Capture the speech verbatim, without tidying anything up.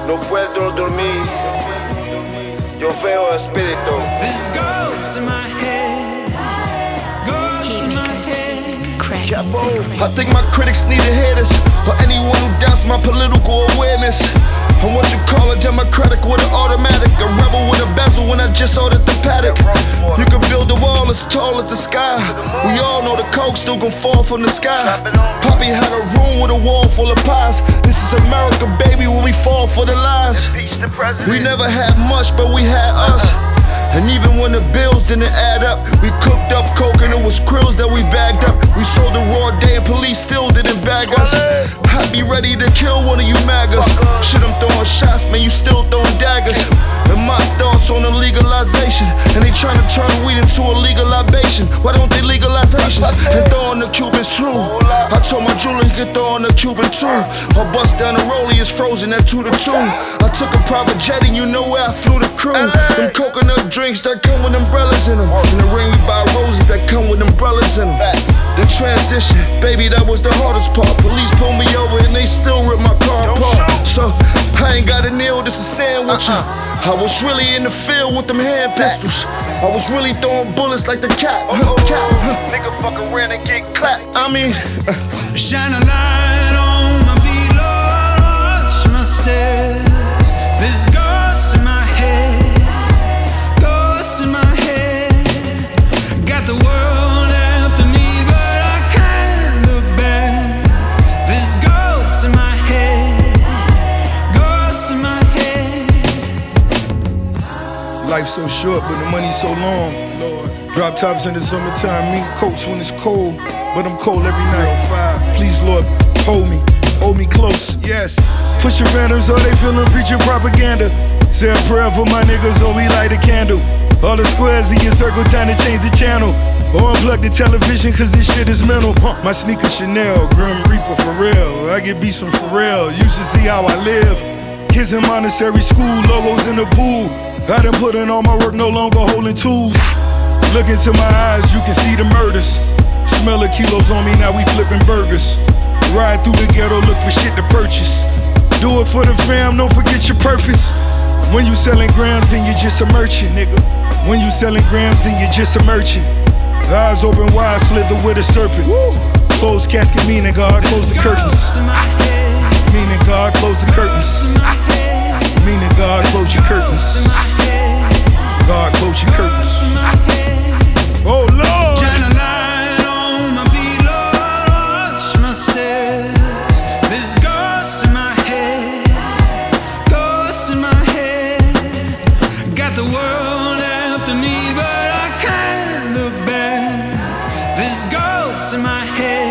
No puedo dormir. Yo veo espíritu. This goes to my head. Goes to my head. Capo. I think my critics need to hear this, or anyone who doubts my political awareness. I'm what you call a democratic with an automatic, a rebel with a bezel when I just ordered the paddock. You can build a wall as tall as the sky. We all know the coke still gon' fall from the sky. Poppy had a room with a wall full of pies. This is America, baby, where we fall for the lies. We never had much, but we had us. And even when the bills didn't add up, we cooked up coke and it was krills that we bagged up. We sold the raw day and police still didn't bag us. I'd be ready to kill one of you maggots. Shit, I'm throwing shots, man, you still throwing daggers. And my thoughts on the legalization, and they trying to turn weed into a legal libation. Why don't they legalize Haitians and throw on the Cubans too? I told my jeweler he could throw on the Cuban too. Our bus down the rollie is frozen at two to two. I took a private jet and you know where I flew the crew. Them coconut drinks that come with umbrellas in them, and the ring we buy roses that come with umbrellas in them. The transition, baby, that was the hardest part. Police pulled me over and they still ripped my car apart. So I ain't got a kneel just to stand with you. I was really in the field with them hand pistols. I was really throwing bullets like the cat. Nigga fucking ran and get clapped. I mean, shine a light on my feet, Lord, watch my steps. This goes to my head, goes to my head. Got the world after me, but I can't look back. This goes to my head, goes to my head. Life's so short, but the money's so long. Lord. Drop tops in the summertime, mink coats when it's cold, but I'm cold every night. Please, Lord, hold me, hold me close. Yes. Push your phantoms, so they feelin' preaching propaganda. Say a prayer for my niggas, or we light a candle. All the squares in your circle, time to change the channel. Or unplug the television, cause this shit is mental. My sneaker Chanel, Grim Reaper for real. I get beats from Pharrell, you should see how I live. Kids in Montessori school, logos in the pool. I done put in all my work, no longer holding tools. Look into my eyes, you can see the murders. Smell the kilos on me, now we flipping burgers. Ride through the ghetto, look for shit to purchase. Do it for the fam, don't forget your purpose. When you selling grams, then you're just a merchant, nigga. When you selling grams, then you're just a merchant. Eyes open wide, slither with a serpent. Woo. Close casket, meaning God, close the curtains. Meaning God, close the curtains. Meaning God, close your curtains. God, close your curtains. Oh Lord. Shine a light on my feet, Lord, watch my steps. This goes to my head, goes to my head. Got the world after me, but I can't look back. This goes to my head.